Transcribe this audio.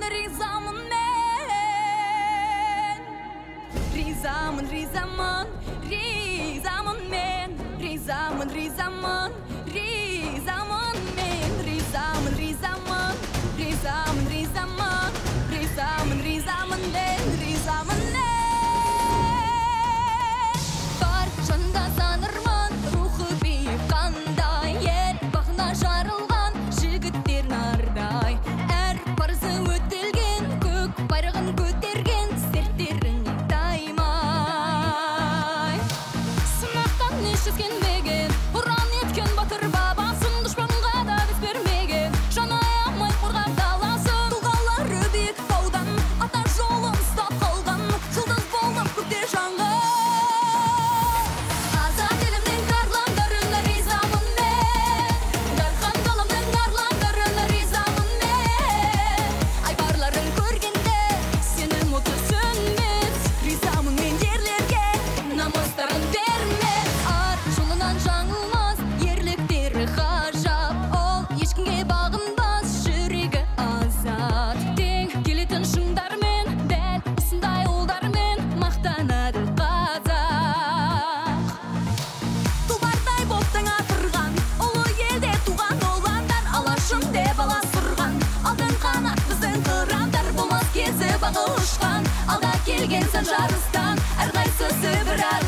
ризамын мен. Ризамын, ризамын, ризамын мен. Ризамын, ризамын, ризамын мен. Ризамын, ризамын, ризамын, ризамын. Ризамын, ризамын мен, ризамын мен. Бар жанда санырман, рухы биік қандай, ер бағына жарылған жігіттер нардай. Әр парызы өтелген, көк байрағын көтерген, серттеріне таймай. Сынақтан еш жүзгенмеген, ұран еткен батыр бабасын, дұшпанға да біз бермеген, жаны аямай қорғап даласын. Тұлғалары биік таудан, ата жолын ұстап қалған, жұлдыз болып көкте жанған. Азат елімнің арландарына ризамын мен. Дархан даламның арландарына ризамын мен. Айбарларын көргенде сенің ұты сөнмес. Ризамын мен ерлерге намыстарын бермес. Ар жолынан жаңылмас, ерліктері ғажап. Ол ешкімге бағынбас, жүрегі азат. Тең келетін шыңдармен, дәл осындай ұлдармен мақтанады қазақ. Тұлпардай боп таң атырған, ұлы елде туған ұландар, алашым деп аласұрған. Алтын қанат біздің қырандар, болмас кезі бағы ұшқан. Алға келген сан жарыстан, әрқайсысы бір